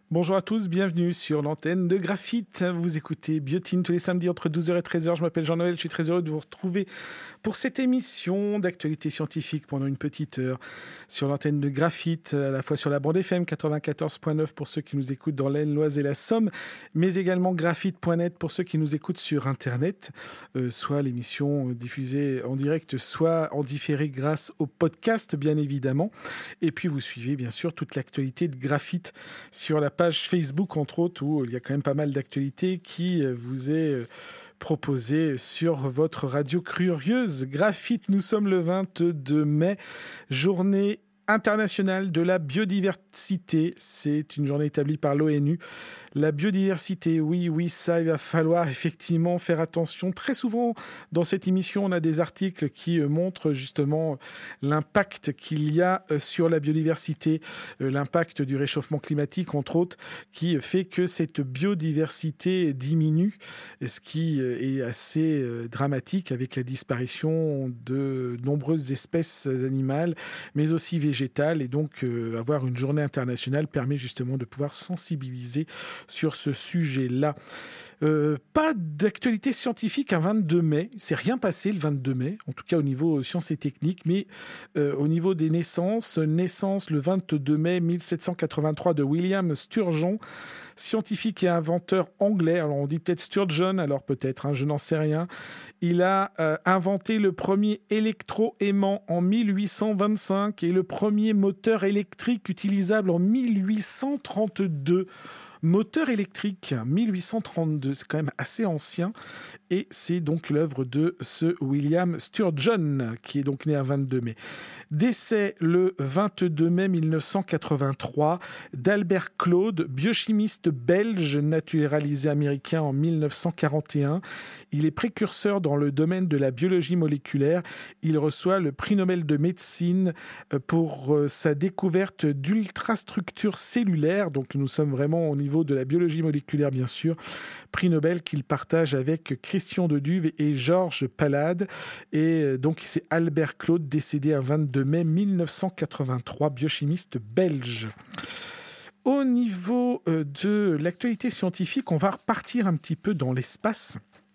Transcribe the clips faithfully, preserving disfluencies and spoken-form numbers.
Bonjour à tous, bienvenue sur l'antenne de Graphite. Vous écoutez Biotine tous les samedis entre douze heures et treize heures. Je m'appelle Jean-Noël, je suis très heureux de vous retrouver pour cette émission d'actualité scientifique pendant une petite heure sur l'antenne de Graphite, à la fois sur la bande F M quatre-vingt-quatorze point neuf pour ceux qui nous écoutent dans l'Aisne, l'Oise et la Somme, mais également graphite point net pour ceux qui nous écoutent sur Internet, euh, soit l'émission diffusée en direct, soit en différé grâce au podcast, bien évidemment. Et puis vous suivez bien sûr toute l'actualité de Graphite sur la page Facebook, entre autres, où il y a quand même pas mal d'actualités qui vous est proposée sur votre radio curieuse. Graphite, nous sommes le vingt-deux mai, journée internationale de la biodiversité. C'est une journée établie par l'ONU. La biodiversité, oui, oui, ça, il va falloir effectivement faire attention. Très souvent, dans cette émission, on a des articles qui montrent justement l'impact qu'il y a sur la biodiversité, l'impact du réchauffement climatique, entre autres, qui fait que cette biodiversité diminue, ce qui est assez dramatique avec la disparition de nombreuses espèces animales, mais aussi végétales. Et donc, avoir une journée internationale permet justement de pouvoir sensibiliser sur ce sujet-là. Euh, pas d'actualité scientifique un vingt-deux mai. C'est rien passé le vingt-deux mai, en tout cas au niveau sciences et techniques, mais euh, au niveau des naissances, naissance le vingt-deux mai mille sept cent quatre-vingt-trois de William Sturgeon, scientifique et inventeur anglais. Alors on dit peut-être Sturgeon, alors peut-être, hein, je n'en sais rien. Il a euh, inventé le premier électroaimant en mille huit cent vingt-cinq et le premier moteur électrique utilisable en mille huit cent trente-deux. Moteur électrique, mille huit cent trente-deux, c'est quand même assez ancien. Et c'est donc l'œuvre de ce William Sturgeon, qui est donc né un vingt-deux mai. Décès le vingt-deux mai mille neuf cent quatre-vingt-trois d'Albert Claude, biochimiste belge naturalisé américain en mille neuf cent quarante et un. Il est précurseur dans le domaine de la biologie moléculaire. Il reçoit le prix Nobel de médecine pour sa découverte d'ultrastructures cellulaires. Donc nous sommes vraiment au niveau de la biologie moléculaire, bien sûr. Prix Nobel qu'il partage avec Christian Deduve et Georges Palade. Et donc c'est Albert Claude, décédé un vingt-deux mai mille neuf cent quatre-vingt-trois, biochimiste belge. Au niveau de l'actualité scientifique, on va repartir un petit peu dans l'espace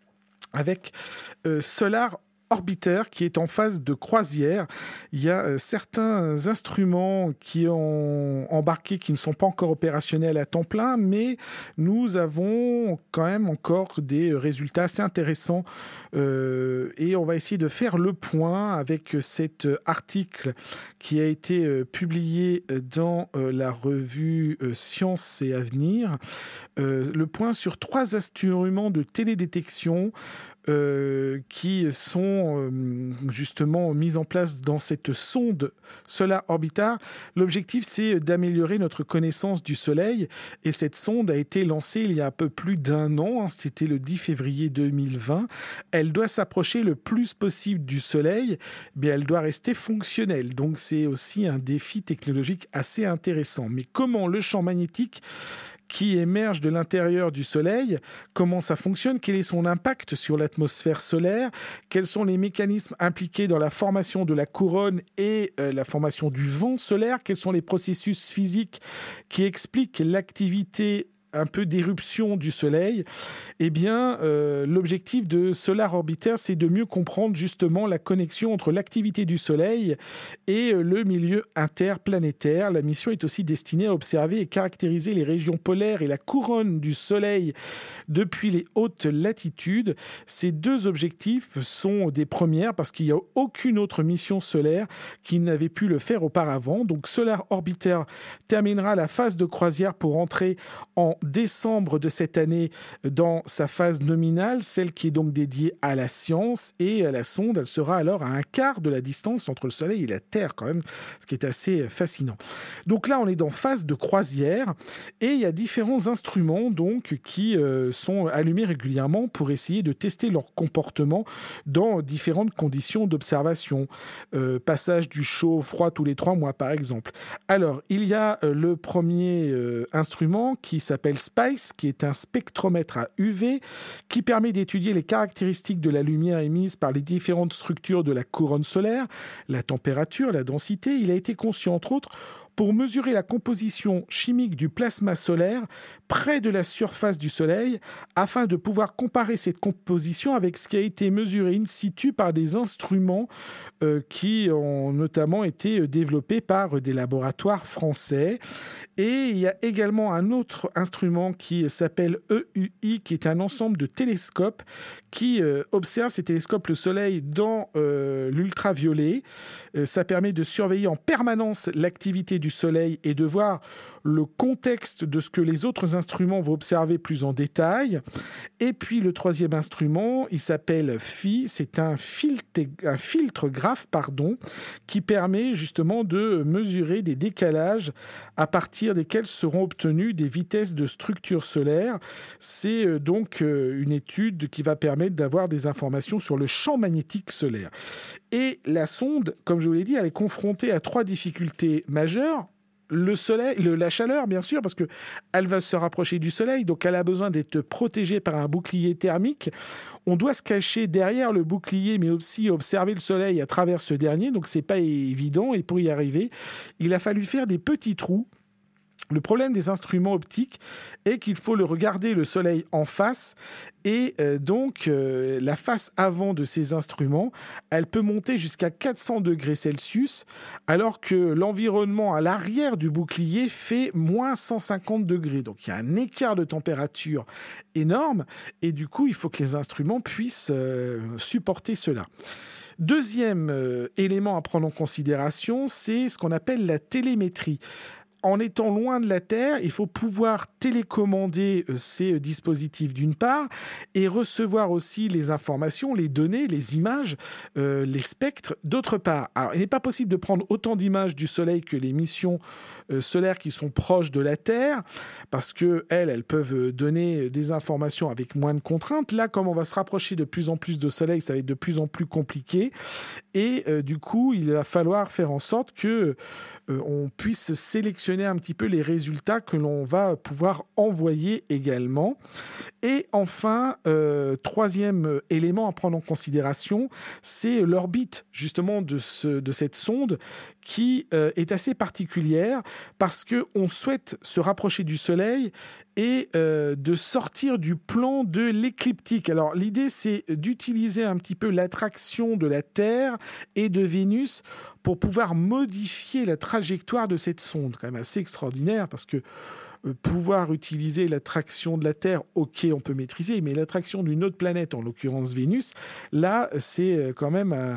avec euh, Solar Orbiter qui est en phase de croisière. Il y a euh, certains instruments qui ont embarqué qui ne sont pas encore opérationnels à temps plein, mais nous avons quand même encore des résultats assez intéressants euh, et on va essayer de faire le point avec cet article qui a été euh, publié dans euh, la revue euh, Science et Avenir. Euh, le point sur trois instruments de télédétection Euh, qui sont euh, justement mis en place dans cette sonde Solar Orbiter. L'objectif, c'est d'améliorer notre connaissance du Soleil et cette sonde a été lancée il y a un peu plus d'un an, hein, c'était le dix février deux mille vingt. Elle doit s'approcher le plus possible du Soleil, mais elle doit rester fonctionnelle. Donc c'est aussi un défi technologique assez intéressant. Mais comment le champ magnétique qui émerge de l'intérieur du Soleil, comment ça fonctionne, quel est son impact sur l'atmosphère solaire, quels sont les mécanismes impliqués dans la formation de la couronne et euh, la formation du vent solaire, quels sont les processus physiques qui expliquent l'activité un peu d'éruption du Soleil, eh bien, euh, l'objectif de Solar Orbiter, c'est de mieux comprendre justement la connexion entre l'activité du Soleil et euh, le milieu interplanétaire. La mission est aussi destinée à observer et caractériser les régions polaires et la couronne du Soleil depuis les hautes latitudes. Ces deux objectifs sont des premières parce qu'il n'y a aucune autre mission solaire qui n'avait pu le faire auparavant. Donc Solar Orbiter terminera la phase de croisière pour entrer en décembre de cette année dans sa phase nominale, celle qui est donc dédiée à la science, et la sonde, elle sera alors à un quart de la distance entre le Soleil et la Terre quand même, ce qui est assez fascinant. Donc là, on est dans phase de croisière et il y a différents instruments donc qui euh, sont allumés régulièrement pour essayer de tester leur comportement dans différentes conditions d'observation. Euh, passage du chaud au froid tous les trois mois par exemple. Alors, il y a euh, le premier euh, instrument qui s'appelle SPICE, qui est un spectromètre à U V qui permet d'étudier les caractéristiques de la lumière émise par les différentes structures de la couronne solaire, la température, la densité. Il a été conçu entre autres pour mesurer la composition chimique du plasma solaire près de la surface du Soleil, afin de pouvoir comparer cette composition avec ce qui a été mesuré in situ par des instruments euh, qui ont notamment été développés par des laboratoires français. Et il y a également un autre instrument qui s'appelle E U I, qui est un ensemble de télescopes qui euh, observe, ces télescopes, le Soleil dans euh, l'ultraviolet. Euh, ça permet de surveiller en permanence l'activité du Soleil et de voir le contexte de ce que les autres instruments vont observer plus en détail. Et puis le troisième instrument, il s'appelle F I, c'est un filtre, un filtre-graphe, pardon, qui permet justement de mesurer des décalages à partir desquels seront obtenues des vitesses de structure solaire. C'est donc une étude qui va permettre d'avoir des informations sur le champ magnétique solaire. Et la sonde, comme je vous l'ai dit, elle est confrontée à trois difficultés majeures. Le soleil, le, la chaleur, bien sûr, parce qu'elle va se rapprocher du soleil, donc elle a besoin d'être protégée par un bouclier thermique. On doit se cacher derrière le bouclier, mais aussi observer le soleil à travers ce dernier, donc c'est pas évident. Et pour y arriver, il a fallu faire des petits trous. Le problème des instruments optiques est qu'il faut le regarder le soleil en face et euh, donc euh, la face avant de ces instruments, elle peut monter jusqu'à quatre cents degrés Celsius alors que l'environnement à l'arrière du bouclier fait moins cent cinquante degrés. Donc il y a un écart de température énorme et du coup il faut que les instruments puissent euh, supporter cela. Deuxième euh, élément à prendre en considération, c'est ce qu'on appelle la télémétrie. En étant loin de la Terre, il faut pouvoir télécommander ces dispositifs d'une part et recevoir aussi les informations, les données, les images, euh, les spectres d'autre part. Alors, il n'est pas possible de prendre autant d'images du Soleil que les missions euh, solaires qui sont proches de la Terre parce qu'elles, elles peuvent donner des informations avec moins de contraintes. Là, comme on va se rapprocher de plus en plus de Soleil, ça va être de plus en plus compliqué et euh, du coup, il va falloir faire en sorte que euh, on puisse sélectionner un petit peu les résultats que l'on va pouvoir envoyer également. Et enfin, euh, troisième élément à prendre en considération, c'est l'orbite justement de, ce, de cette sonde qui euh, est assez particulière parce qu'on souhaite se rapprocher du Soleil et euh, de sortir du plan de l'écliptique. Alors l'idée, c'est d'utiliser un petit peu l'attraction de la Terre et de Vénus pour pouvoir modifier la trajectoire de cette sonde. Quand même assez extraordinaire parce que pouvoir utiliser l'attraction de la Terre, ok, on peut maîtriser, mais l'attraction d'une autre planète, en l'occurrence Vénus, là, c'est quand même un,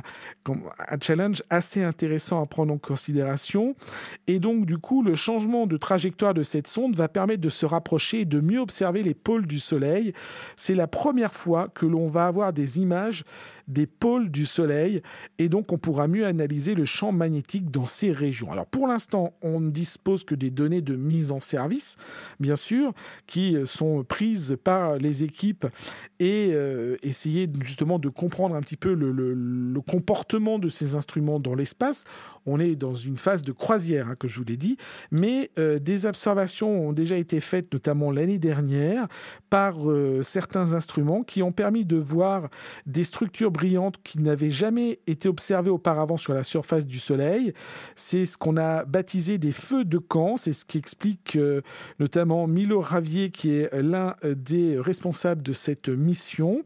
un challenge assez intéressant à prendre en considération. Et donc, du coup, le changement de trajectoire de cette sonde va permettre de se rapprocher et de mieux observer les pôles du Soleil. C'est la première fois que l'on va avoir des images des pôles du Soleil et donc on pourra mieux analyser le champ magnétique dans ces régions. Alors pour l'instant, on ne dispose que des données de mise en service, bien sûr, qui sont prises par les équipes et euh, essayer justement de comprendre un petit peu le, le, le comportement de ces instruments dans l'espace. On est dans une phase de croisière, hein, que je vous l'ai dit, mais euh, des observations ont déjà été faites, notamment l'année dernière, par euh, certains instruments qui ont permis de voir des structures brillantes qui n'avaient jamais été observées auparavant sur la surface du Soleil. C'est ce qu'on a baptisé des feux de camp. C'est ce qui explique euh, notamment Milo Ravier, qui est l'un des responsables de cette mission.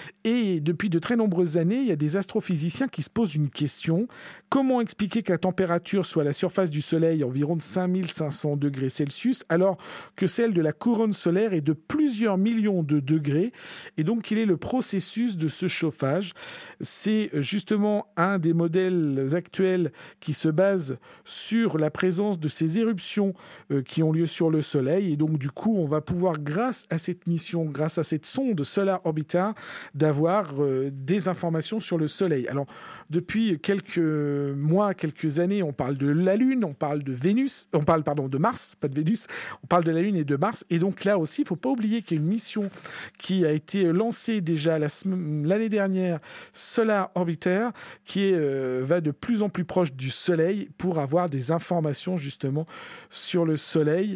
Et depuis de très nombreuses années, il y a des astrophysiciens qui se posent une question. Comment expliquer que la température soit à la surface du Soleil environ de cinq mille cinq cents degrés Celsius, alors que celle de la couronne solaire est de plusieurs millions de degrés? Et donc, quel est le processus de ce chauffage? C'est justement un des modèles actuels qui se base sur la présence de ces éruptions euh, qui ont lieu sur le Soleil. Et donc, du coup, on va pouvoir, grâce à cette mission, grâce à cette sonde Solar Orbiter, d'avoir euh, des informations sur le Soleil. Alors, depuis quelques mois, quelques années, on parle de la Lune, on parle de Vénus, on parle, pardon, de Mars, pas de Vénus, on parle de la Lune et de Mars. Et donc là aussi, il ne faut pas oublier qu'il y a une mission qui a été lancée déjà la, l'année dernière, Solar Orbiter, qui est, euh, va de plus en plus proche du Soleil pour avoir des informations justement sur le Soleil.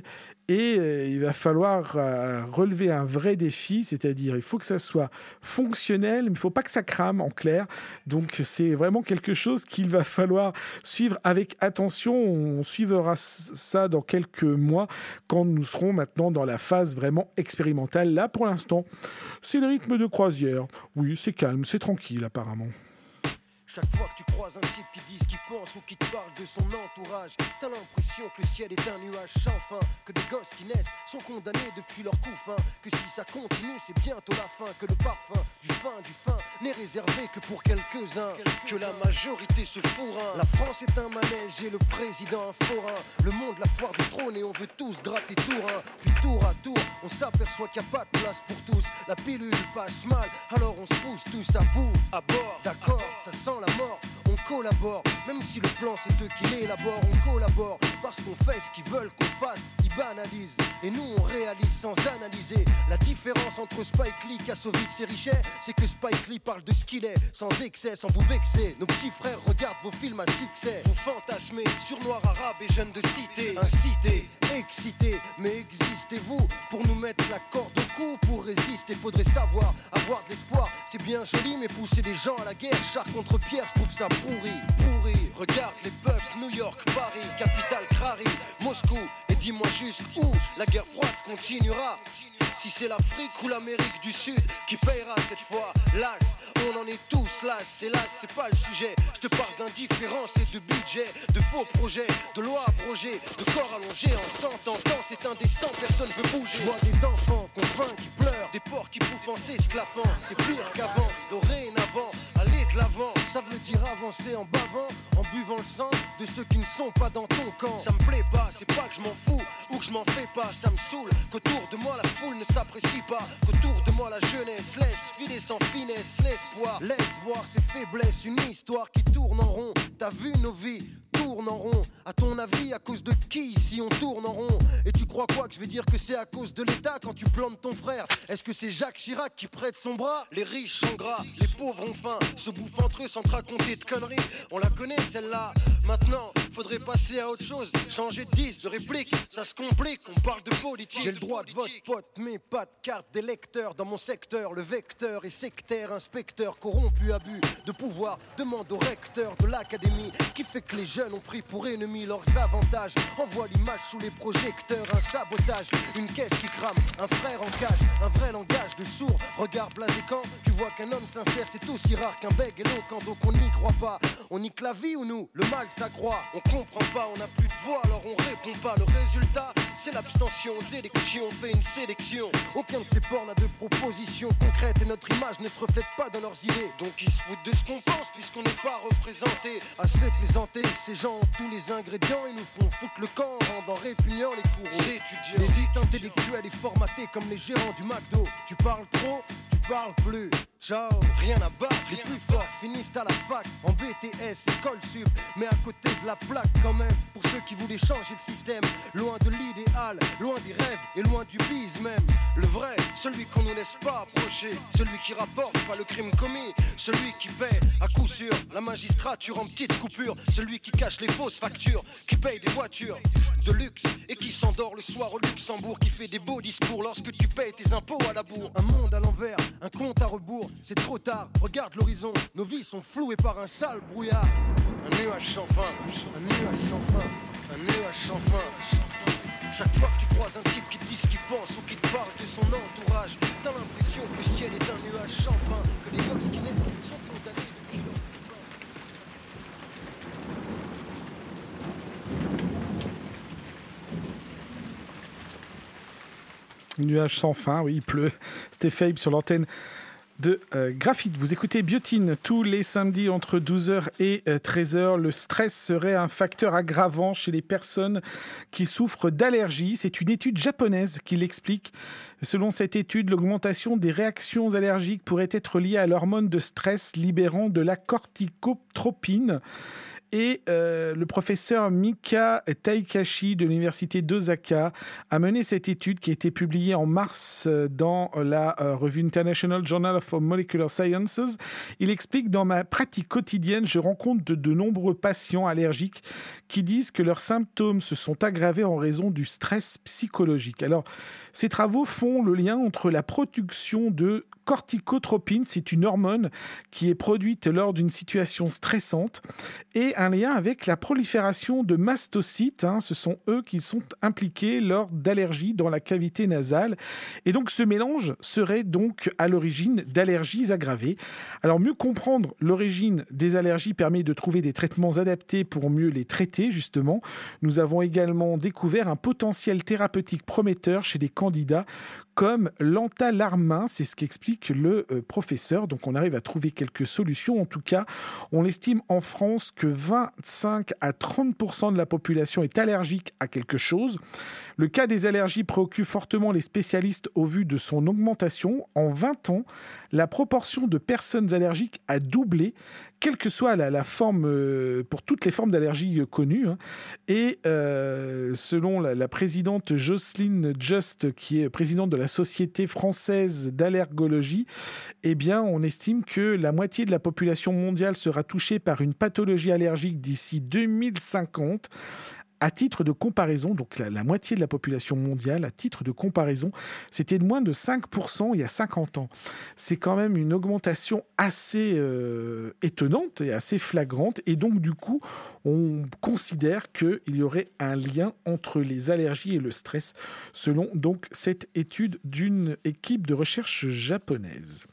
Et euh, il va falloir euh, relever un vrai défi, c'est-à-dire il faut que ça soit fonctionnel, mais il ne faut pas que ça crame, en clair. Donc c'est vraiment quelque chose qu'il va falloir suivre avec attention. On suivra ça dans quelques mois, quand nous serons maintenant dans la phase vraiment expérimentale. Là, pour l'instant, c'est le rythme de croisière. Oui, c'est calme, c'est tranquille apparemment. Chaque fois que tu croises un type qui dit ce qu'il pense ou qui te parle de son entourage, t'as l'impression que le ciel est un nuage sans fin, que des gosses qui naissent sont condamnés depuis leur couffin, que si ça continue c'est bientôt la fin, que le parfum du fin du fin n'est réservé que pour quelques-uns, que la majorité se fourrin. La France est un manège et le président un forain, le monde la foire du trône et on veut tous gratter Tourin. Puis tour à tour on s'aperçoit qu'il n'y a pas de place pour tous, la pilule passe mal alors on se pousse tous à bout, à bord, d'accord, ça sent la mort, on collabore, même si le plan c'est eux qui l'élaborent, on collabore, parce qu'on fait ce qu'ils veulent qu'on fasse, ils banalisent, et nous on réalise sans analyser. La différence entre Spike Lee, Kassovitz et Richet, c'est que Spike Lee parle de ce qu'il est, sans excès, sans vous vexer. Nos petits frères regardent vos films à succès, vous fantasmez sur noir arabe et jeunes de cité, incité, excité, mais existez-vous pour nous mettre la corde au cou, pour résister, faudrait savoir, avoir de l'espoir, c'est bien joli, mais pousser des gens à la guerre, char contre pierre, je trouve ça pourri, pourri. Regarde les peuples, New York, Paris, capitale Crary, Moscou, et dis-moi juste où la guerre froide continuera. Si c'est l'Afrique ou l'Amérique du Sud qui payera cette fois l'axe, on en est tous là, c'est là, c'est pas le sujet. Je te parle d'indifférence et de budget, de faux projets, de lois abrogées, de corps allongés en cent ans. Quand c'est indécent, personne veut bouger. Je vois des enfants qu'on faim, qui pleurent, des porcs qui bouffent en s'esclaffant. C'est pire qu'avant, dorénavant, aller de l'avant, ça veut dire avancer en bavant, en buvant le sang de ceux qui ne sont pas dans ton camp. Ça me plaît pas, c'est pas que je m'en fous ou que je m'en fais pas, ça me saoule qu'autour de moi la foule ne s'apprécie pas, qu'autour de moi la jeunesse laisse filer sans finesse l'espoir, laisse voir ses faiblesses, une histoire qui tourne en rond. T'as vu nos vies tournent en rond. À ton avis, à cause de qui ici on tourne en rond? Et tu crois quoi, que je vais dire que c'est à cause de l'État quand tu plantes ton frère? Est-ce que c'est Jacques Chirac qui prête son bras? Les riches sont gras, les pauvres ont faim, se bouffent entre eux sans te raconter de conneries. On la connaît celle-là. Maintenant, faudrait passer à autre chose, changer de disque, de réplique, ça se complique, on parle de politique. J'ai le droit de vote, pote, mais pas de carte d'électeur. Dans mon secteur, le vecteur est sectaire, inspecteur corrompu, abus de pouvoir. Demande au recteur de l'académie qui fait que les jeunes ont pris pour ennemis leurs avantages. Envoie l'image sous les projecteurs, un sabotage, une caisse qui crame, un frère en cage, un vrai langage de sourd. Regarde blasé quand tu vois qu'un homme sincère c'est aussi rare qu'un bègue éloquent. Donc on n'y croit pas, on nique la vie ou nous, le mal s'accroît. On comprend pas, on n'a plus de voix alors on répond pas. Le résultat c'est l'abstention aux élections, on fait une sélection. Aucun de ces porcs n'a de propositions concrètes et notre image ne se reflète pas dans leurs idées. Donc ils se foutent de ce qu'on pense puisqu'on n'est pas représenté. Assez plaisanté, ces gens ont tous les ingrédients, ils nous font foutre le camp en rendant répugnant les courants. L'élite intellectuelle est formatée comme les gérants du McDo. Tu parles trop, tu parles plus. Ciao, rien à battre, les plus forts finissent à la fac, en B T S, école sup, mais à côté de la plaque quand même, pour ceux qui voulaient changer le système, loin de l'idéal, loin des rêves et loin du bise même. Le vrai, celui qu'on ne laisse pas approcher, celui qui rapporte pas le crime commis, celui qui paie à coup sûr la magistrature en petites coupures, celui qui cache les fausses factures, qui paye des voitures de luxe et qui s'endort le soir au Luxembourg, qui fait des beaux discours lorsque tu payes tes impôts à la bourre. Un monde à l'envers, un compte à rebours. C'est trop tard, regarde l'horizon, nos vies sont flouées par un sale brouillard. Un nuage sans fin, un nuage sans fin, un nuage sans fin. Chaque fois que tu croises un type qui te dit ce qu'il pense ou qui te parle de son entourage, t'as l'impression que le ciel est un nuage sans fin, que les gosses qui naissent sont condamnés depuis leur... Nuage sans fin, oui, il pleut. C'était Fabe sur l'antenne de euh, Graphite. Vous écoutez Biotine tous les samedis entre douze heures et euh, treize heures. Le stress serait un facteur aggravant chez les personnes qui souffrent d'allergies. C'est une étude japonaise qui l'explique. Selon cette étude, l'augmentation des réactions allergiques pourrait être liée à l'hormone de stress libérant de la corticotropine. Et euh, le professeur Mika Taikashi de l'université d'Osaka a mené cette étude qui a été publiée en mars dans la euh, revue International Journal of Molecular Sciences. Il explique: dans ma pratique quotidienne, je rencontre de, de nombreux patients allergiques qui disent que leurs symptômes se sont aggravés en raison du stress psychologique. Alors, ces travaux font le lien entre la production de corticotropine, c'est une hormone qui est produite lors d'une situation stressante, et un lien avec la prolifération de mastocytes. Hein, ce sont eux qui sont impliqués lors d'allergies dans la cavité nasale. Et donc ce mélange serait donc à l'origine d'allergies aggravées. Alors mieux comprendre l'origine des allergies permet de trouver des traitements adaptés pour mieux les traiter, justement. Nous avons également découvert un potentiel thérapeutique prometteur chez des candidats comme l'antalarmin, c'est ce qu'explique le euh, professeur. Donc on arrive à trouver quelques solutions. En tout cas, on estime en France que vingt-cinq à trente pour cent de la population est allergique à quelque chose. Le cas des allergies préoccupe fortement les spécialistes au vu de son augmentation. En vingt ans, la proportion de personnes allergiques a doublé, quelle que soit la, la forme, euh, pour toutes les formes d'allergie euh, connues. Hein. Et euh, selon la, la présidente Jocelyne Just, qui est présidente de la Société française d'allergologie, eh bien, on estime que la moitié de la population mondiale sera touchée par une pathologie allergique d'ici deux mille cinquante. À titre de comparaison, donc la, la moitié de la population mondiale, à titre de comparaison, c'était de moins de cinq pour cent il y a cinquante ans. C'est quand même une augmentation assez euh, étonnante et assez flagrante. Et donc, du coup, on considère qu'il y aurait un lien entre les allergies et le stress, selon donc cette étude d'une équipe de recherche japonaise.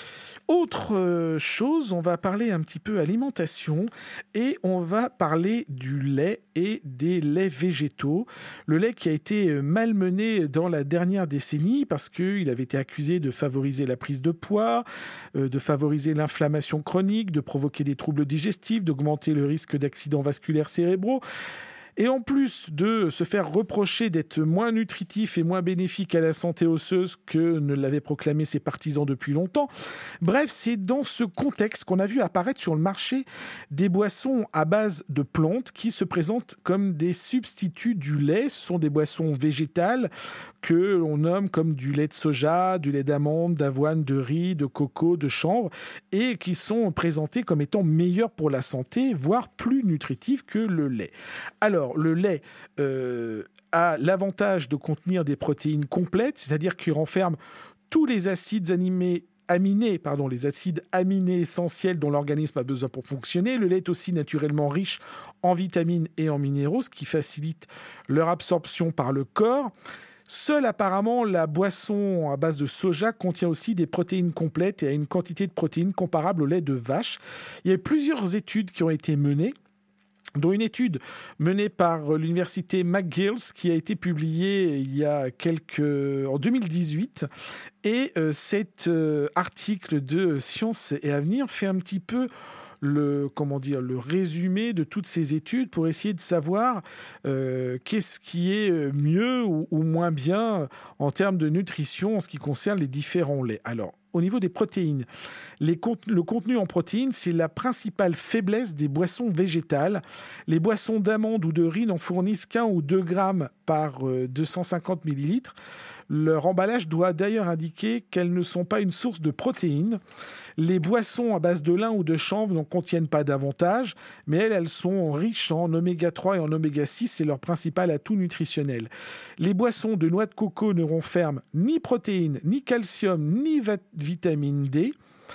Autre chose, on va parler un petit peu alimentation et on va parler du lait et des laits végétaux. Le lait qui a été malmené dans la dernière décennie parce qu'il avait été accusé de favoriser la prise de poids, de favoriser l'inflammation chronique, de provoquer des troubles digestifs, d'augmenter le risque d'accidents vasculaires cérébraux. Et en plus de se faire reprocher d'être moins nutritif et moins bénéfique à la santé osseuse que ne l'avaient proclamé ses partisans depuis longtemps. Bref, c'est dans ce contexte qu'on a vu apparaître sur le marché des boissons à base de plantes qui se présentent comme des substituts du lait. Ce sont des boissons végétales que l'on nomme comme du lait de soja, du lait d'amande, d'avoine, de riz, de coco, de chanvre, et qui sont présentés comme étant meilleurs pour la santé, voire plus nutritifs que le lait. Alors, le lait euh, a l'avantage de contenir des protéines complètes, c'est-à-dire qu'il renferme tous les acides animés aminés, pardon, les acides aminés essentiels dont l'organisme a besoin pour fonctionner. Le lait est aussi naturellement riche en vitamines et en minéraux, ce qui facilite leur absorption par le corps. Seule apparemment, la boisson à base de soja contient aussi des protéines complètes et a une quantité de protéines comparable au lait de vache. Il y a plusieurs études qui ont été menées, dont une étude menée par l'université McGill qui a été publiée il y a quelques en deux mille dix-huit. Et euh, cet euh, article de Science et Avenir fait un petit peu le, comment dire, le résumé de toutes ces études pour essayer de savoir euh, qu'est-ce qui est mieux ou, ou moins bien en termes de nutrition en ce qui concerne les différents laits. Alors, au niveau des protéines, les cont- le contenu en protéines, c'est la principale faiblesse des boissons végétales. Les boissons d'amande ou de riz n'en fournissent qu'un ou deux grammes par euh, deux cent cinquante millilitres. Leur emballage doit d'ailleurs indiquer qu'elles ne sont pas une source de protéines. Les boissons à base de lin ou de chanvre n'en contiennent pas davantage, mais elles, elles sont riches en oméga trois et en oméga six, c'est leur principal atout nutritionnel. Les boissons de noix de coco ne renferment ni protéines, ni calcium, ni va- vitamine D.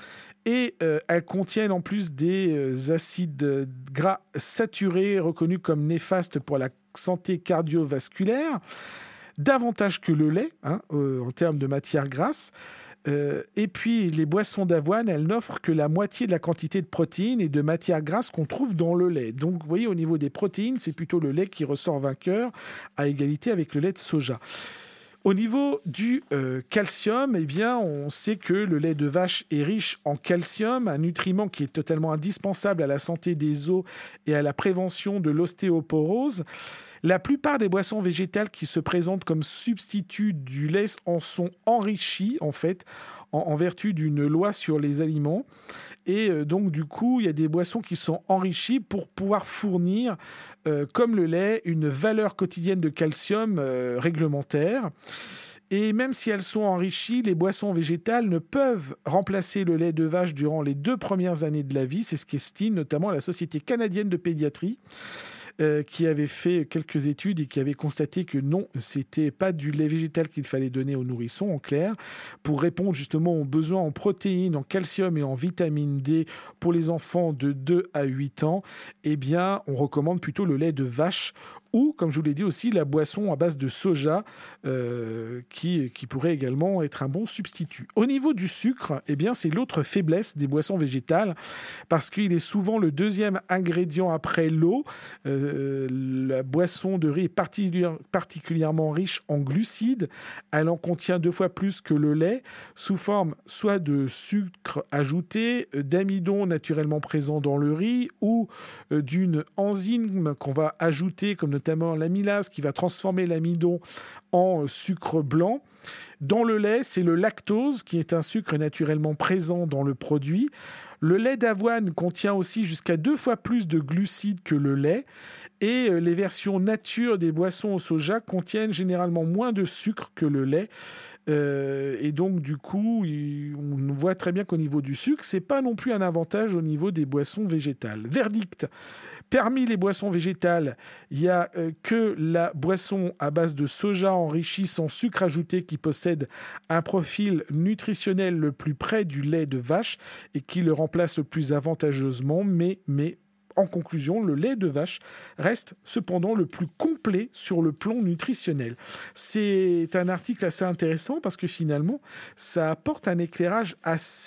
Et euh, elles contiennent en plus des euh, acides gras saturés reconnus comme néfastes pour la santé cardiovasculaire, davantage que le lait, hein, euh, en termes de matière grasse. Euh, et puis, les boissons d'avoine, elles n'offrent que la moitié de la quantité de protéines et de matière grasse qu'on trouve dans le lait. Donc, vous voyez, au niveau des protéines, c'est plutôt le lait qui ressort vainqueur, à égalité avec le lait de soja. Au niveau du euh, calcium, eh bien, on sait que le lait de vache est riche en calcium, un nutriment qui est totalement indispensable à la santé des os et à la prévention de l'ostéoporose. La plupart des boissons végétales qui se présentent comme substitut du lait en sont enrichies, en fait, en, en vertu d'une loi sur les aliments. Et euh, donc, du coup, il y a des boissons qui sont enrichies pour pouvoir fournir, euh, comme le lait, une valeur quotidienne de calcium euh, réglementaire. Et même si elles sont enrichies, les boissons végétales ne peuvent remplacer le lait de vache durant les deux premières années de la vie. C'est ce qu'estime notamment la Société canadienne de pédiatrie, euh, qui avait fait quelques études et qui avait constaté que non, c'était pas du lait végétal qu'il fallait donner aux nourrissons, en clair, pour répondre justement aux besoins en protéines, en calcium et en vitamine D pour les enfants de deux à huit ans. Eh bien, on recommande plutôt le lait de vache ou, comme je vous l'ai dit aussi, la boisson à base de soja euh, qui, qui pourrait également être un bon substitut. Au niveau du sucre, eh bien, c'est l'autre faiblesse des boissons végétales parce qu'il est souvent le deuxième ingrédient après l'eau. Euh, la boisson de riz est particulière, particulièrement riche en glucides. Elle en contient deux fois plus que le lait, sous forme soit de sucre ajouté, d'amidon naturellement présent dans le riz ou euh, d'une enzyme qu'on va ajouter, comme notamment l'amylase qui va transformer l'amidon en sucre blanc. Dans le lait, c'est le lactose qui est un sucre naturellement présent dans le produit. Le lait d'avoine contient aussi jusqu'à deux fois plus de glucides que le lait. Et les versions nature des boissons au soja contiennent généralement moins de sucre que le lait. Euh, et donc, du coup, on voit très bien qu'au niveau du sucre, ce n'est pas non plus un avantage au niveau des boissons végétales. Verdict. Parmi les boissons végétales, il n'y a euh, que la boisson à base de soja enrichie sans sucre ajouté qui possède un profil nutritionnel le plus près du lait de vache et qui le remplace le plus avantageusement, mais, mais en conclusion, le lait de vache reste cependant le plus complet sur le plan nutritionnel. C'est un article assez intéressant parce que finalement, ça apporte un éclairage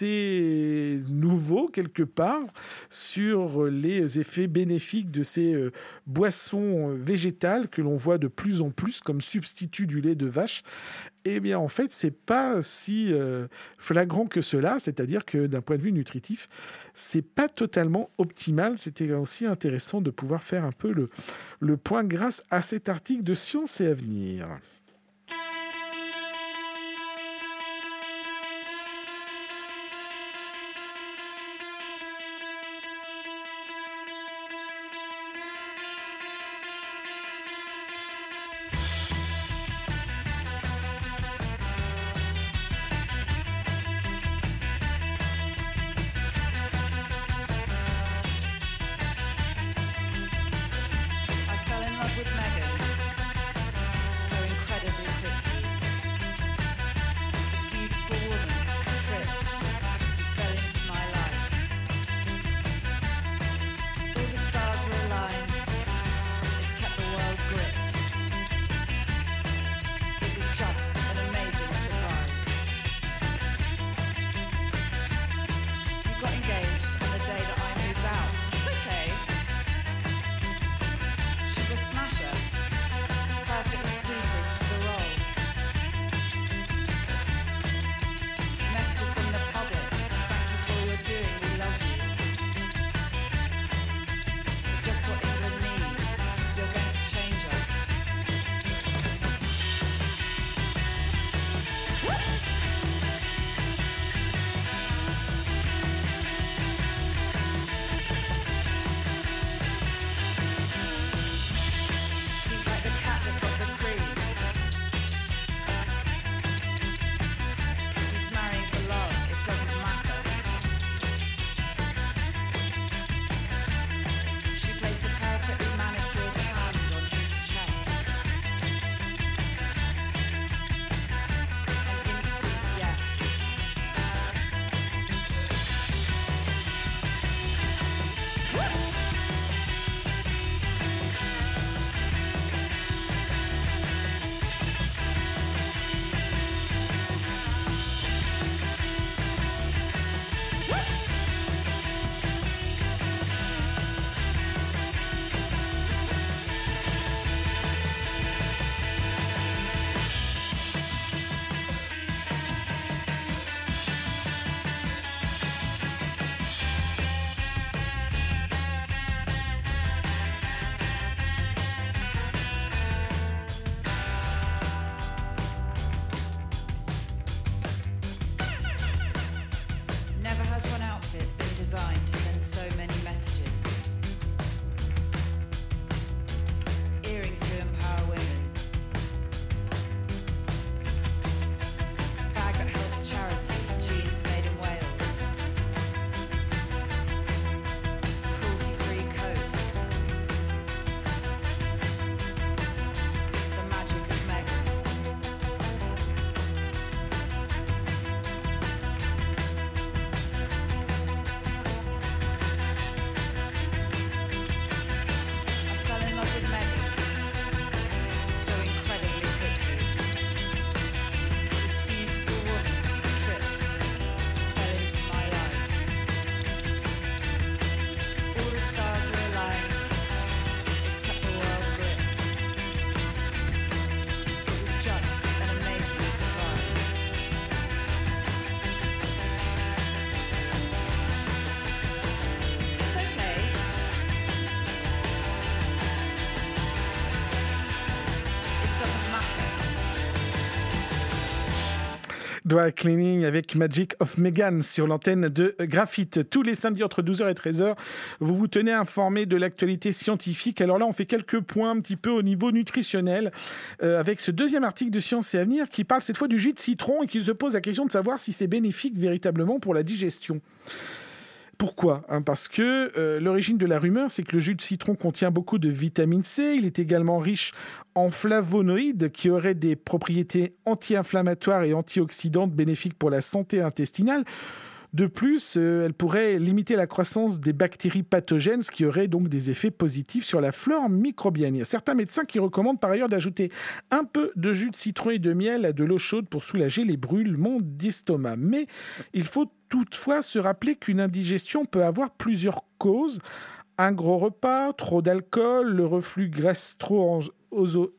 assez nouveau quelque part sur les effets bénéfiques de ces euh, boissons végétales que l'on voit de plus en plus comme substitut du lait de vache. Eh bien, en fait, c'est pas si euh, flagrant que cela, c'est-à-dire que d'un point de vue nutritif, c'est pas totalement optimal. C'était aussi intéressant de pouvoir faire un peu le, le point grâce à cet article de Science et Avenir. With Megan, so incredible. Dry Cleaning avec Magic of Megan sur l'antenne de Graphite. Tous les samedis entre douze heures et treize heures, vous vous tenez informé de l'actualité scientifique. Alors là, on fait quelques points un petit peu au niveau nutritionnel euh, avec ce deuxième article de Science et Avenir qui parle cette fois du jus de citron et qui se pose la question de savoir si c'est bénéfique véritablement pour la digestion. Pourquoi ? hein, Parce que euh, l'origine de la rumeur, c'est que le jus de citron contient beaucoup de vitamine C. Il est également riche en flavonoïdes qui auraient des propriétés anti-inflammatoires et antioxydantes bénéfiques pour la santé intestinale. De plus, euh, elle pourrait limiter la croissance des bactéries pathogènes, ce qui aurait donc des effets positifs sur la flore microbienne. Il y a certains médecins qui recommandent par ailleurs d'ajouter un peu de jus de citron et de miel à de l'eau chaude pour soulager les brûlements d'estomac. Mais il faut toutefois se rappeler qu'une indigestion peut avoir plusieurs causes. Un gros repas, trop d'alcool, le reflux gastro-œsophagien,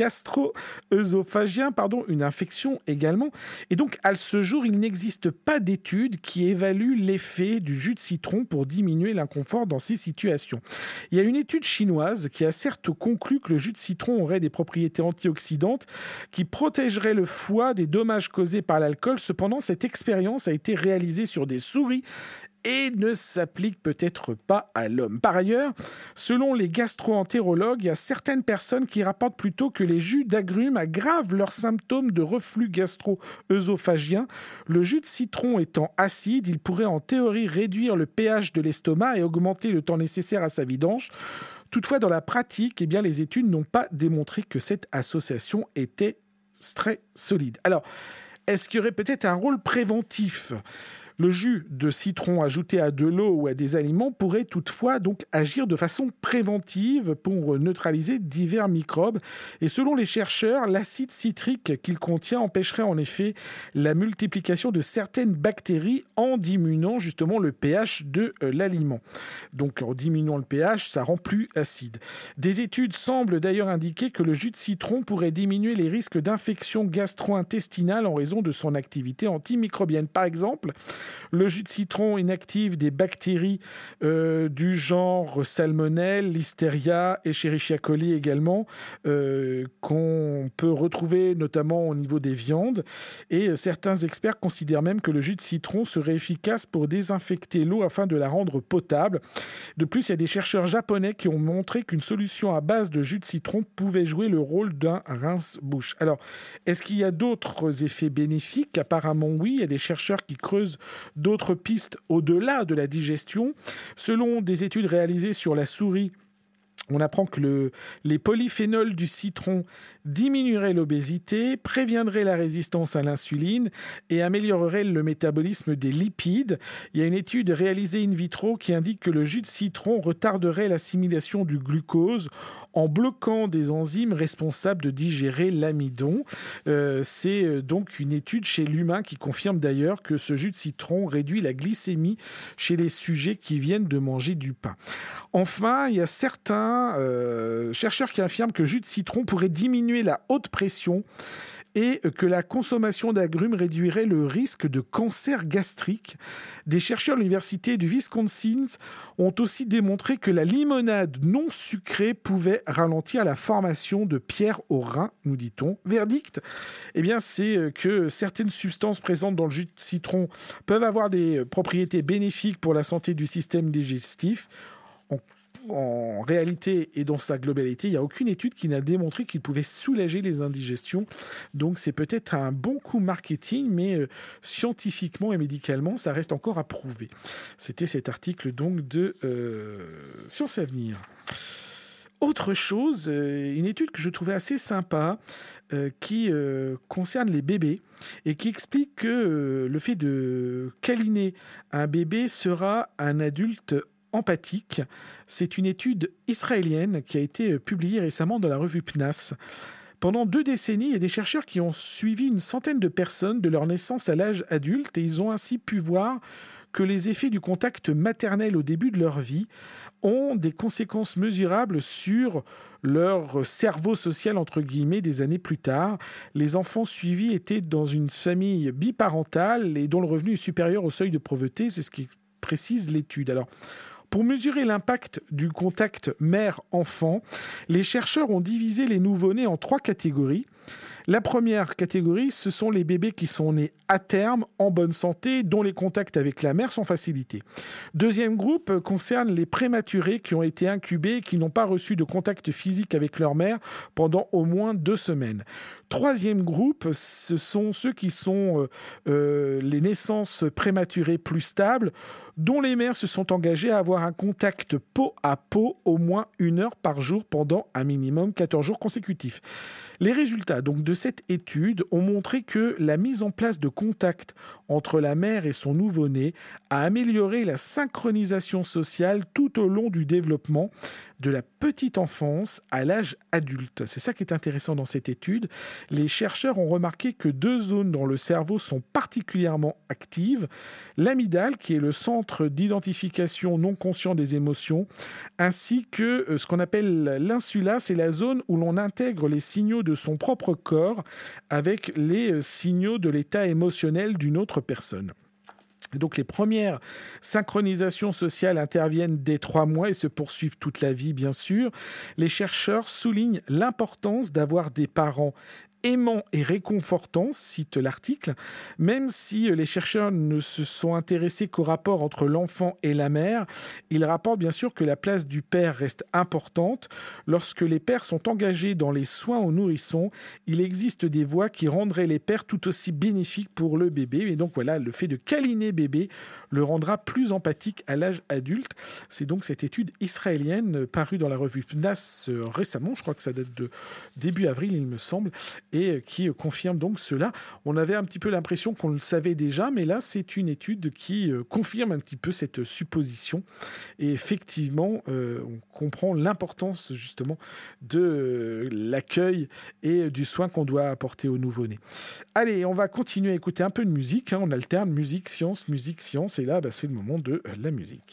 gastro-œsophagien, pardon, une infection également. Et donc, à ce jour, il n'existe pas d'étude qui évalue l'effet du jus de citron pour diminuer l'inconfort dans ces situations. Il y a une étude chinoise qui a certes conclu que le jus de citron aurait des propriétés antioxydantes qui protégeraient le foie des dommages causés par l'alcool. Cependant, cette expérience a été réalisée sur des souris et ne s'applique peut-être pas à l'homme. Par ailleurs, selon les gastro-entérologues, il y a certaines personnes qui rapportent plutôt que les jus d'agrumes aggravent leurs symptômes de reflux gastro-œsophagien. Le jus de citron étant acide, il pourrait en théorie réduire le pH de l'estomac et augmenter le temps nécessaire à sa vidange. Toutefois, dans la pratique, eh bien, les études n'ont pas démontré que cette association était très solide. Alors, est-ce qu'il y aurait peut-être un rôle préventif ? Le jus de citron ajouté à de l'eau ou à des aliments pourrait toutefois donc agir de façon préventive pour neutraliser divers microbes. Et selon les chercheurs, l'acide citrique qu'il contient empêcherait en effet la multiplication de certaines bactéries en diminuant justement le pH de l'aliment. Donc en diminuant le pH, ça rend plus acide. Des études semblent d'ailleurs indiquer que le jus de citron pourrait diminuer les risques d'infection gastro-intestinale en raison de son activité antimicrobienne. Par exemple, le jus de citron inactive des bactéries euh, du genre Salmonelle, Listeria, Escherichia coli également, euh, qu'on peut retrouver notamment au niveau des viandes. Et certains experts considèrent même que le jus de citron serait efficace pour désinfecter l'eau afin de la rendre potable. De plus, il y a des chercheurs japonais qui ont montré qu'une solution à base de jus de citron pouvait jouer le rôle d'un rince-bouche. Alors, est-ce qu'il y a d'autres effets bénéfiques ? Apparemment, oui. Il y a des chercheurs qui creusent d'autres pistes au-delà de la digestion. Selon des études réalisées sur la souris, on apprend que le, les polyphénols du citron diminueraient l'obésité, préviendraient la résistance à l'insuline et amélioreraient le métabolisme des lipides. Il y a une étude réalisée in vitro qui indique que le jus de citron retarderait l'assimilation du glucose en bloquant des enzymes responsables de digérer l'amidon. Euh, c'est donc une étude chez l'humain qui confirme d'ailleurs que ce jus de citron réduit la glycémie chez les sujets qui viennent de manger du pain. Enfin, il y a certains Euh, chercheurs qui affirment que le jus de citron pourrait diminuer la haute pression et que la consommation d'agrumes réduirait le risque de cancer gastrique. Des chercheurs de l'université du Wisconsin ont aussi démontré que la limonade non sucrée pouvait ralentir la formation de pierres au rein, nous dit-on. Verdict, eh bien, c'est que certaines substances présentes dans le jus de citron peuvent avoir des propriétés bénéfiques pour la santé du système digestif. On En réalité et dans sa globalité, il n'y a aucune étude qui n'a démontré qu'il pouvait soulager les indigestions. Donc c'est peut-être un bon coup marketing, mais euh, scientifiquement et médicalement, ça reste encore à prouver. C'était cet article donc de euh, Science et Avenir. Autre chose, euh, une étude que je trouvais assez sympa, euh, qui euh, concerne les bébés et qui explique que euh, le fait de câliner un bébé sera un adulte empathique. C'est une étude israélienne qui a été publiée récemment dans la revue P N A S. Pendant deux décennies, il y a des chercheurs qui ont suivi une centaine de personnes de leur naissance à l'âge adulte et ils ont ainsi pu voir que les effets du contact maternel au début de leur vie ont des conséquences mesurables sur leur cerveau social, entre guillemets, des années plus tard. Les enfants suivis étaient dans une famille biparentale et dont le revenu est supérieur au seuil de pauvreté, c'est ce qui précise l'étude. Alors, pour mesurer l'impact du contact mère-enfant, les chercheurs ont divisé les nouveau-nés en trois catégories. La première catégorie, ce sont les bébés qui sont nés à terme, en bonne santé, dont les contacts avec la mère sont facilités. Deuxième groupe concerne les prématurés qui ont été incubés et qui n'ont pas reçu de contact physique avec leur mère pendant au moins deux semaines. Troisième groupe, ce sont ceux qui sont euh, euh, les naissances prématurées plus stables, dont les mères se sont engagées à avoir un contact peau à peau au moins une heure par jour pendant un minimum quatorze jours consécutifs. Les résultats donc, de cette étude ont montré que la mise en place de contact entre la mère et son nouveau-né a amélioré la synchronisation sociale tout au long du développement, de la petite enfance à l'âge adulte. C'est ça qui est intéressant dans cette étude. Les chercheurs ont remarqué que deux zones dans le cerveau sont particulièrement actives. L'amygdale, qui est le centre d'identification non conscient des émotions, ainsi que ce qu'on appelle l'insula, c'est la zone où l'on intègre les signaux de son propre corps avec les signaux de l'état émotionnel d'une autre personne. Donc les premières synchronisations sociales interviennent dès trois mois et se poursuivent toute la vie, bien sûr. Les chercheurs soulignent l'importance d'avoir des parents aimant et réconfortant, cite l'article, même si les chercheurs ne se sont intéressés qu'au rapport entre l'enfant et la mère, ils rapportent bien sûr que la place du père reste importante. Lorsque les pères sont engagés dans les soins aux nourrissons, il existe des voies qui rendraient les pères tout aussi bénéfiques pour le bébé. Et donc voilà, le fait de câliner bébé le rendra plus empathique à l'âge adulte. C'est donc cette étude israélienne parue dans la revue P N A S récemment, je crois que ça date de début avril, il me semble, et qui confirme donc cela. On avait un petit peu l'impression qu'on le savait déjà, mais là, c'est une étude qui confirme un petit peu cette supposition. Et effectivement, euh, on comprend l'importance justement de l'accueil et du soin qu'on doit apporter aux nouveau-nés. Allez, on va continuer à écouter un peu de musique. Hein. On alterne musique, science, musique, science. Et là, bah, c'est le moment de la musique.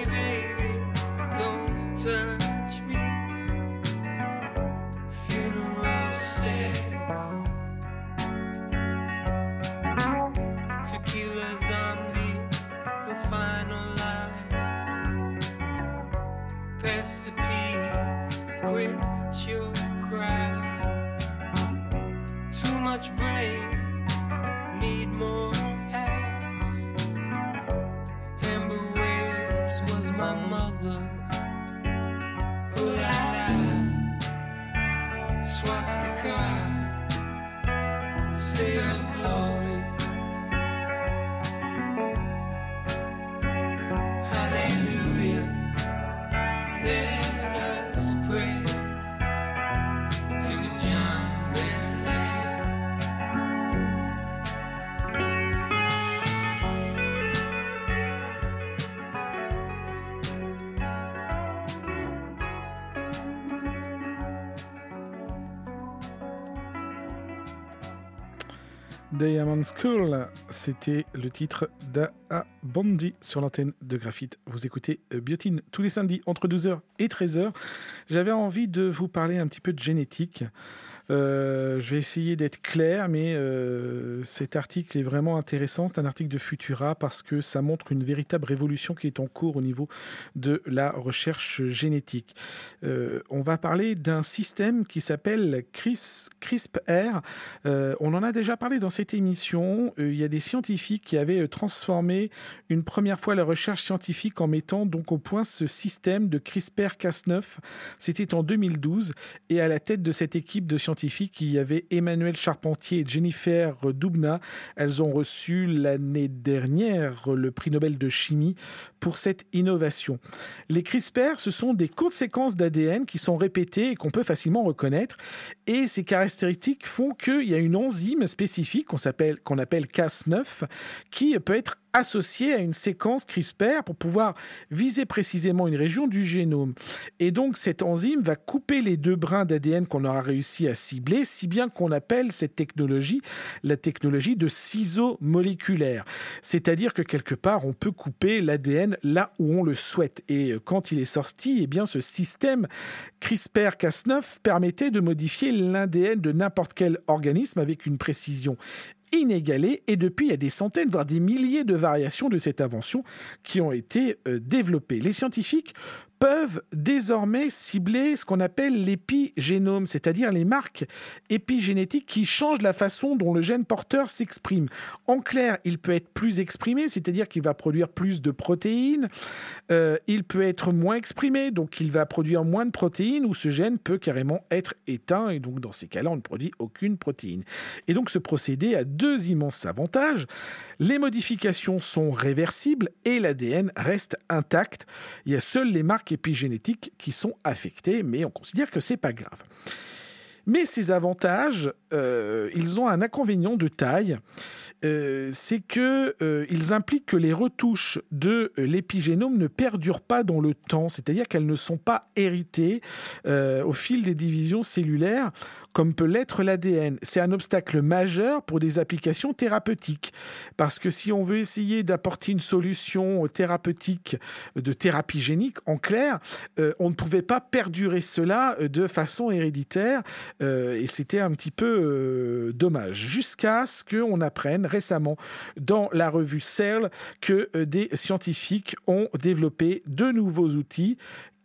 Touch me, baby, don't touch me. Funeral my mother. Oh la la, swastika, say your glory. Hallelujah, let us pray to John Bentley. Diamond School, c'était le titre d'A Bondi sur l'antenne de Graphite. Vous écoutez Biotine tous les samedis entre douze heures et treize heures. J'avais envie de vous parler un petit peu de génétique. Euh, je vais essayer d'être clair, mais euh, cet article est vraiment intéressant. C'est un article de Futura parce que ça montre une véritable révolution qui est en cours au niveau de la recherche génétique. Euh, on va parler d'un système qui s'appelle CRISPR. Euh, on en a déjà parlé dans cette émission. Euh, il y a des scientifiques qui avaient transformé une première fois la recherche scientifique en mettant donc au point ce système de CRISPR Cas neuf. C'était en deux mille douze et à la tête de cette équipe de scientifiques, il y avait Emmanuel Charpentier et Jennifer Doudna. Elles ont reçu l'année dernière le prix Nobel de chimie pour cette innovation. Les CRISPR, ce sont des courtes séquences d'A D N qui sont répétées et qu'on peut facilement reconnaître. Et ces caractéristiques font qu'il y a une enzyme spécifique qu'on s'appelle, qu'on appelle Cas neuf qui peut être associée à une séquence CRISPR pour pouvoir viser précisément une région du génome. Et donc, cette enzyme va couper les deux brins d'A D N qu'on aura réussi à cibler, si bien qu'on appelle cette technologie la technologie de ciseaux moléculaires. C'est-à-dire que quelque part, on peut couper l'A D N là où on le souhaite. Et quand il est sorti, eh bien, ce système CRISPR Cas neuf permettait de modifier l'A D N de n'importe quel organisme avec une précision inégalée, et depuis, il y a des centaines, voire des milliers de variations de cette invention qui ont été euh, développées. Les scientifiques peuvent désormais cibler ce qu'on appelle l'épigénome, c'est-à-dire les marques épigénétiques qui changent la façon dont le gène porteur s'exprime. En clair, il peut être plus exprimé, c'est-à-dire qu'il va produire plus de protéines. Euh, il peut être moins exprimé, donc il va produire moins de protéines, ou ce gène peut carrément être éteint, et donc dans ces cas-là, on ne produit aucune protéine. Et donc ce procédé a deux immenses avantages. Les modifications sont réversibles et l'A D N reste intact. Il y a seules les marques épigénétiques qui sont affectées, mais on considère que c'est pas grave. Mais ces avantages, euh, ils ont un inconvénient de taille, euh, c'est qu'ils euh, impliquent que les retouches de l'épigénome ne perdurent pas dans le temps, c'est-à-dire qu'elles ne sont pas héritées euh, au fil des divisions cellulaires, comme peut l'être l'A D N. C'est un obstacle majeur pour des applications thérapeutiques, parce que si on veut essayer d'apporter une solution thérapeutique de thérapie génique, en clair, euh, on ne pouvait pas perdurer cela de façon héréditaire, Euh, et c'était un petit peu euh, dommage. Jusqu'à ce qu'on apprenne récemment dans la revue Cell que euh, des scientifiques ont développé de nouveaux outils,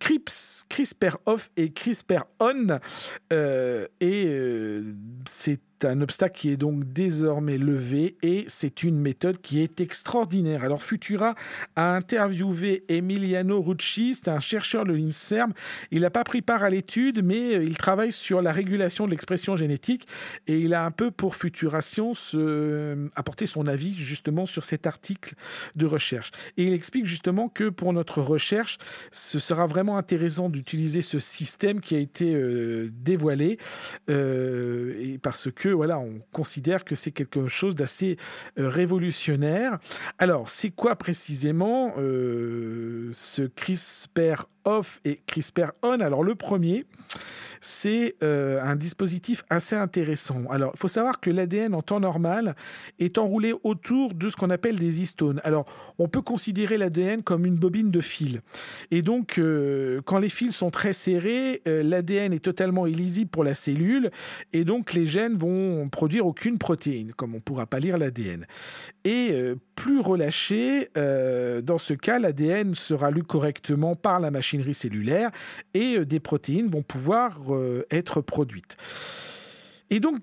CRISPR-Off et CRISPR-On, euh, et euh, c'est un obstacle qui est donc désormais levé, et c'est une méthode qui est extraordinaire. Alors Futura a interviewé Emiliano Rucci, c'est un chercheur de l'INSERM. Il n'a pas pris part à l'étude, mais il travaille sur la régulation de l'expression génétique, et il a un peu pour Futura Science euh, apporté son avis justement sur cet article de recherche. Et il explique justement que pour notre recherche, ce sera vraiment intéressant d'utiliser ce système qui a été euh, dévoilé, euh, et parce que voilà, on considère que c'est quelque chose d'assez euh, révolutionnaire. Alors, c'est quoi précisément euh, ce CRISPR-Off et CRISPR-On? Alors, le premier, c'est euh, un dispositif assez intéressant. Alors, il faut savoir que l'A D N en temps normal est enroulé autour de ce qu'on appelle des histones. Alors, on peut considérer l'A D N comme une bobine de fils. Et donc, euh, quand les fils sont très serrés, euh, l'A D N est totalement illisible pour la cellule, et donc les gènes vont produire aucune protéine, comme on ne pourra pas lire l'A D N. Et euh, plus relâché, euh, dans ce cas, l'A D N sera lu correctement par la machinerie cellulaire, et euh, des protéines vont pouvoir euh, être produites. Et donc,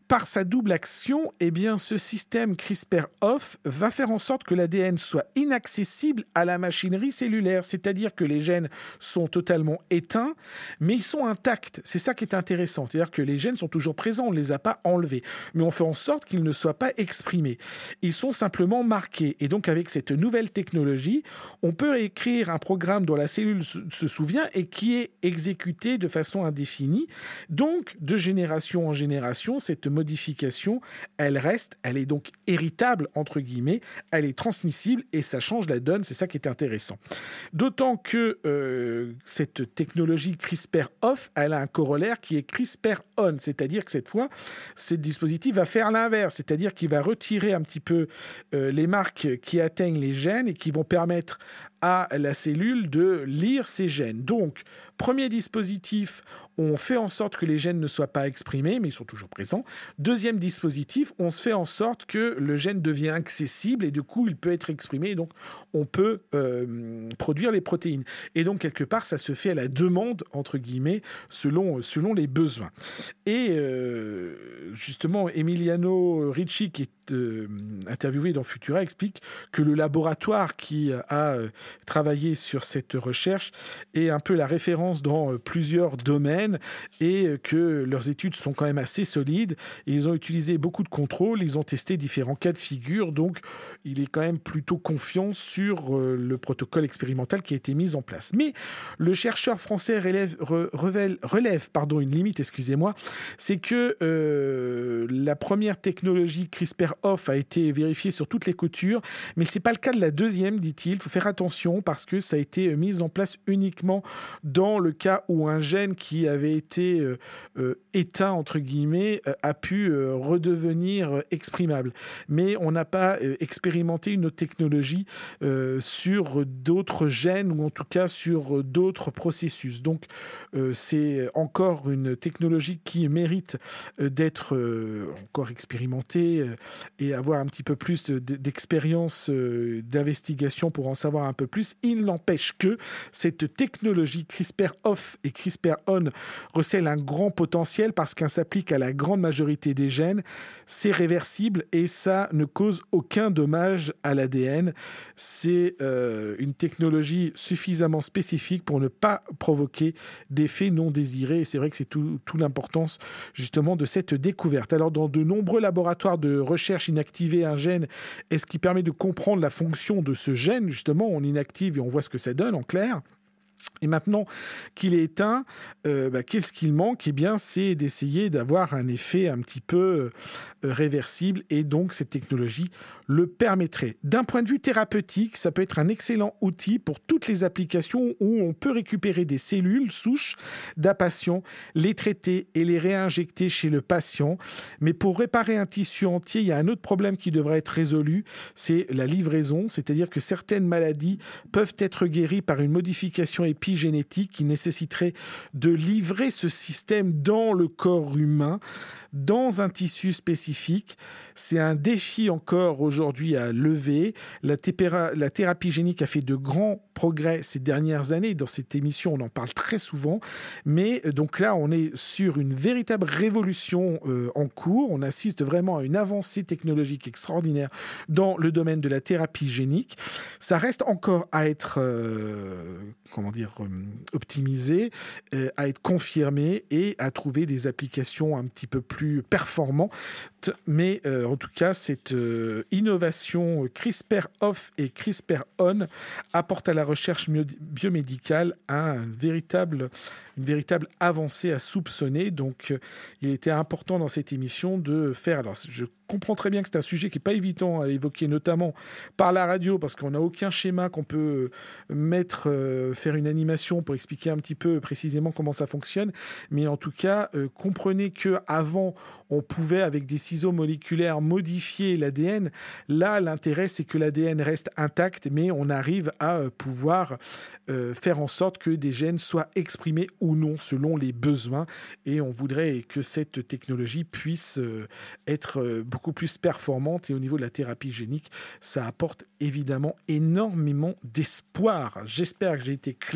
par sa double action, eh bien, ce système CRISPR-Off va faire en sorte que l'A D N soit inaccessible à la machinerie cellulaire, c'est-à-dire que les gènes sont totalement éteints, mais ils sont intacts. C'est ça qui est intéressant, c'est-à-dire que les gènes sont toujours présents, on ne les a pas enlevés, mais on fait en sorte qu'ils ne soient pas exprimés. Ils sont simplement marqués. Et donc, avec cette nouvelle technologie, on peut écrire un programme dont la cellule se souvient et qui est exécuté de façon indéfinie. Donc, de génération en génération, cette modification, elle reste, elle est donc héritable, entre guillemets, elle est transmissible et ça change la donne, c'est ça qui est intéressant. D'autant que euh, cette technologie CRISPR-Off, elle a un corollaire qui est CRISPR-On, c'est-à-dire que cette fois, ce dispositif va faire l'inverse, c'est-à-dire qu'il va retirer un petit peu euh, les marques qui atteignent les gènes et qui vont permettre à la cellule de lire ces gènes. Donc, premier dispositif, on fait en sorte que les gènes ne soient pas exprimés, mais ils sont toujours présents. Deuxième dispositif, on se fait en sorte que le gène devient accessible et du coup, il peut être exprimé. Et donc, on peut euh, produire les protéines. Et donc, quelque part, ça se fait à la demande, entre guillemets, selon, selon les besoins. Et euh, justement, Emiliano Ricci, qui est euh, interviewé dans Futura, explique que le laboratoire qui a euh, travaillé sur cette recherche est un peu la référence dans euh, plusieurs domaines et que leurs études sont quand même assez solides. Et ils ont utilisé beaucoup de contrôles, ils ont testé différents cas de figure, donc il est quand même plutôt confiant sur euh, le protocole expérimental qui a été mis en place. Mais le chercheur français relève, re, relève, relève pardon, une limite, excusez-moi, c'est que euh, la première technologie CRISPR-Off a été vérifiée sur toutes les coutures, mais c'est pas le cas de la deuxième, dit-il. Il faut faire attention parce que ça a été mis en place uniquement dans le cas où un gène qui avait été euh, euh, éteint, entre guillemets, euh, a pu euh, redevenir euh, exprimable. Mais on n'a pas euh, expérimenté une autre technologie euh, sur d'autres gènes ou en tout cas sur d'autres processus. Donc, euh, c'est encore une technologie qui mérite euh, d'être euh, encore expérimentée euh, et avoir un petit peu plus d'expérience euh, d'investigation pour en savoir un peu plus. Il n'empêche que cette technologie CRISPR-Off et CRISPR-On recèle un grand potentiel parce qu'elle s'applique à la grande majorité des gènes. C'est réversible et ça ne cause aucun dommage à l'A D N. C'est euh, une technologie suffisamment spécifique pour ne pas provoquer d'effets non désirés. Et c'est vrai que c'est tout, tout l'importance justement de cette découverte. Alors, dans de nombreux laboratoires de recherche, inactiver un gène est ce qui permet de comprendre la fonction de ce gène. Justement, on inactive et on voit ce que ça donne en clair. Et maintenant qu'il est éteint, euh, bah, qu'est-ce qu'il manque ? Eh bien, c'est d'essayer d'avoir un effet un petit peu euh, réversible et donc cette technologie le permettrait. D'un point de vue thérapeutique, ça peut être un excellent outil pour toutes les applications où on peut récupérer des cellules souches d'un patient, les traiter et les réinjecter chez le patient. Mais pour réparer un tissu entier, il y a un autre problème qui devrait être résolu, c'est la livraison, c'est-à-dire que certaines maladies peuvent être guéries par une modification épigénétique qui nécessiterait de livrer ce système dans le corps humain, dans un tissu spécifique. C'est un défi encore aujourd'hui à lever. La, tépéra- la thérapie génique a fait de grands progrès ces dernières années. Dans cette émission, on en parle très souvent. Mais donc là, on est sur une véritable révolution euh, en cours. On assiste vraiment à une avancée technologique extraordinaire dans le domaine de la thérapie génique. Ça reste encore à être euh, comment dire, euh, optimisé, euh, à être confirmé et à trouver des applications un petit peu plus performantes. Mais euh, en tout cas, cette euh, innovation CRISPR-Off et CRISPR-On apporte à la recherche biomédicale un véritable, une véritable avancée à soupçonner. Donc, euh, il était important dans cette émission de faire... Alors, je comprends très bien que c'est un sujet qui n'est pas évident à évoquer, notamment par la radio, parce qu'on n'a aucun schéma qu'on peut mettre, euh, faire une animation pour expliquer un petit peu précisément comment ça fonctionne. Mais en tout cas, euh, comprenez qu'avant, on pouvait, avec des ciseaux moléculaires, modifier l'A D N. Là, l'intérêt, c'est que l'A D N reste intact, mais on arrive à euh, pouvoir euh, faire en sorte que des gènes soient exprimés ou non selon les besoins. Et on voudrait que cette technologie puisse euh, être euh, beaucoup plus performante. Et au niveau de la thérapie génique, ça apporte évidemment énormément d'espoir. J'espère que j'ai été clair.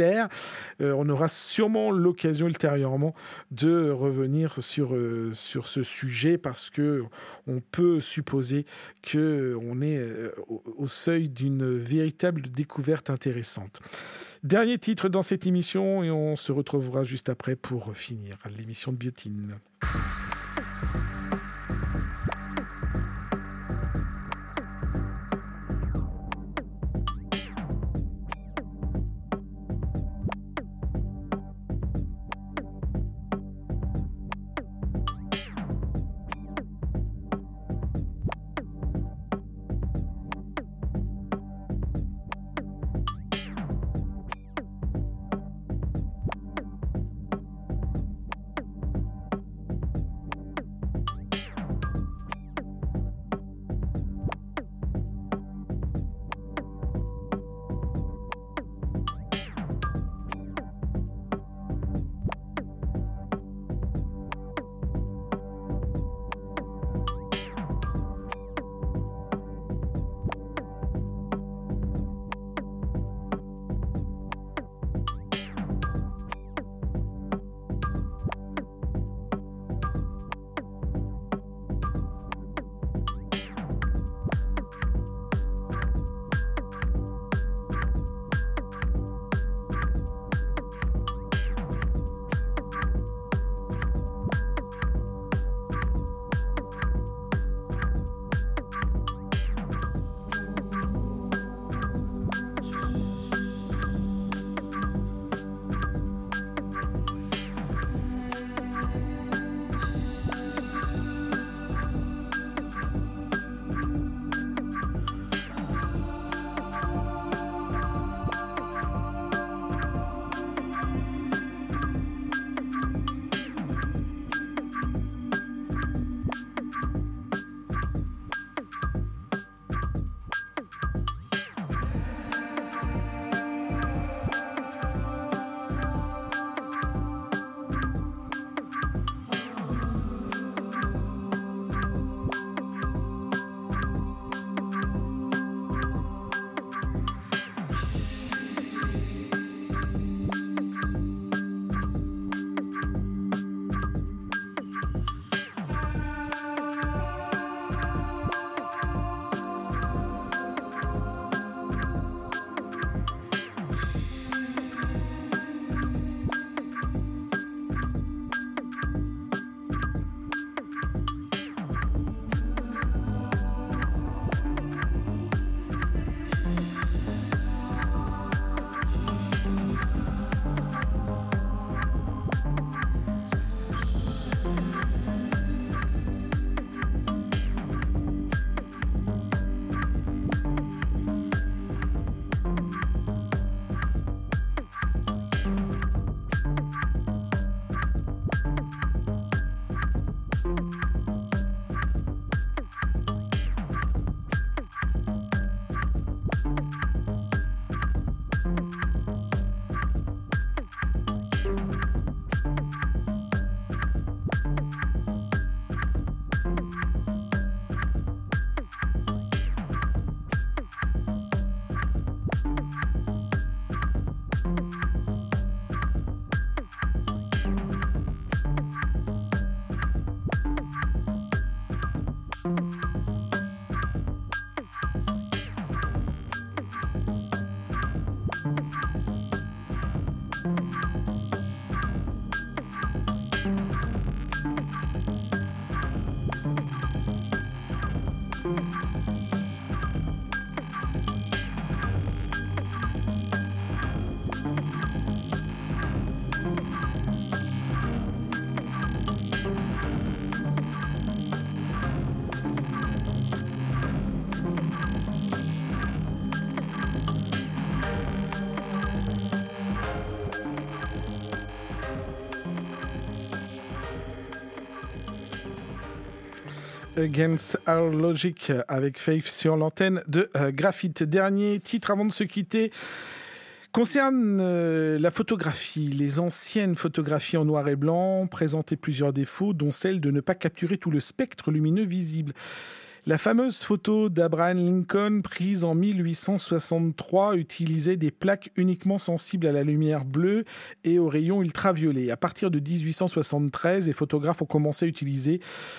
clair. Euh, on aura sûrement l'occasion ultérieurement de revenir sur, euh, sur ce sujet parce que on peut supposer qu'on est euh, au, au seuil d'une véritable découverte intéressante. Dernier titre dans cette émission et on se retrouvera juste après pour finir l'émission de Biotine. Against Our Logic avec Faith sur l'antenne de euh, Graphite. Dernier titre avant de se quitter concerne euh, la photographie. Les anciennes photographies en noir et blanc présentaient plusieurs défauts, dont celle de ne pas capturer tout le spectre lumineux visible. La fameuse photo d'Abraham Lincoln prise en mille huit cent soixante-trois utilisait des plaques uniquement sensibles à la lumière bleue et aux rayons ultraviolets. À partir de dix-huit cent soixante-treize, les photographes ont commencé à utiliser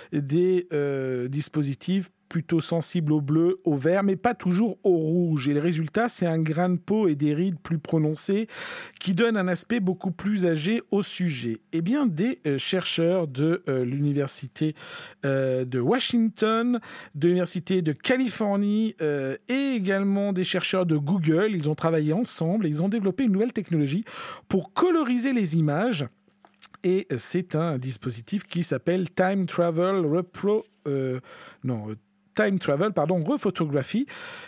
des euh, dispositifs plutôt sensibles au bleu, au vert, mais pas toujours au rouge. Et le résultat, c'est un grain de peau et des rides plus prononcées qui donnent un aspect beaucoup plus âgé au sujet. Eh bien, des euh, chercheurs de euh, l'université euh, de Washington, de l'université de Californie euh, et également des chercheurs de Google, ils ont travaillé ensemble et ils ont développé une nouvelle technologie pour coloriser les images. Et c'est un dispositif qui s'appelle Time Travel Repro... Euh, non... Time Travel, pardon, Rephotographie.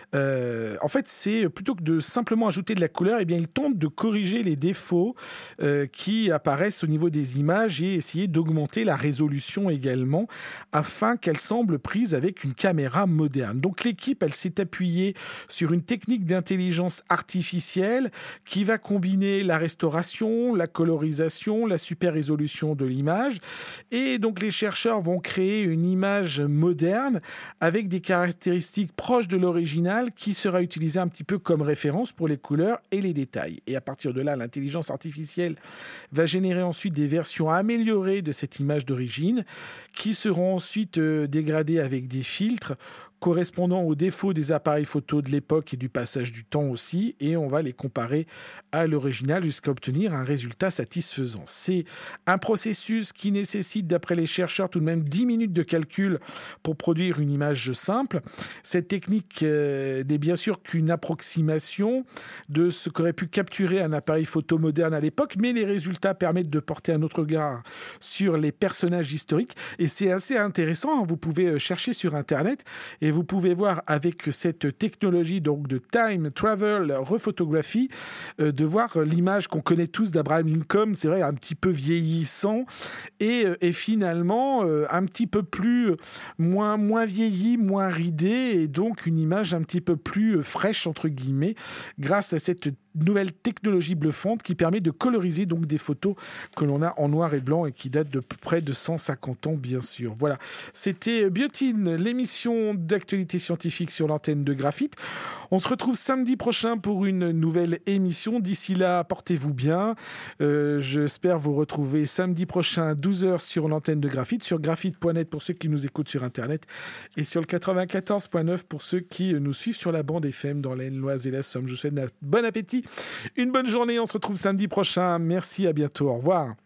Euh, en fait, c'est plutôt que de simplement ajouter de la couleur, eh bien, ils tentent de corriger les défauts euh, qui apparaissent au niveau des images et essayer d'augmenter la résolution également afin qu'elle semble prise avec une caméra moderne. Donc, l'équipe, elle s'est appuyée sur une technique d'intelligence artificielle qui va combiner la restauration, la colorisation, la super résolution de l'image. Et donc, les chercheurs vont créer une image moderne avec avec des caractéristiques proches de l'original qui sera utilisée un petit peu comme référence pour les couleurs et les détails. Et à partir de là, l'intelligence artificielle va générer ensuite des versions améliorées de cette image d'origine qui seront ensuite euh, dégradées avec des filtres correspondant aux défauts des appareils photo de l'époque et du passage du temps aussi, et on va les comparer à l'original jusqu'à obtenir un résultat satisfaisant. C'est un processus qui nécessite, d'après les chercheurs, tout de même dix minutes de calcul pour produire une image simple. Cette technique euh, n'est bien sûr qu'une approximation de ce qu'aurait pu capturer un appareil photo moderne à l'époque, mais les résultats permettent de porter un autre regard sur les personnages historiques, et c'est assez intéressant, hein. Vous pouvez chercher sur Internet, et vous pouvez voir avec cette technologie donc de Time Travel Rephotographie, euh, de voir l'image qu'on connaît tous d'Abraham Lincoln, c'est vrai, un petit peu vieillissant, et, et finalement euh, un petit peu plus, moins, moins vieilli, moins ridé, et donc une image un petit peu plus fraîche, entre guillemets, grâce à cette nouvelle technologie bluffante qui permet de coloriser donc des photos que l'on a en noir et blanc et qui datent de près de cent cinquante ans, bien sûr. Voilà, c'était Biotine, l'émission d'actualité scientifique sur l'antenne de Graphite. On se retrouve samedi prochain pour une nouvelle émission. D'ici là, portez-vous bien. Euh, j'espère vous retrouver samedi prochain à douze heures sur l'antenne de Graphite, sur graphite point net pour ceux qui nous écoutent sur Internet et sur le quatre-vingt-quatorze point neuf pour ceux qui nous suivent sur la bande F M dans l'Aisne, l'Oise et la Somme. Je vous souhaite un bon appétit, une bonne journée. On se retrouve samedi prochain. Merci, à bientôt. Au revoir.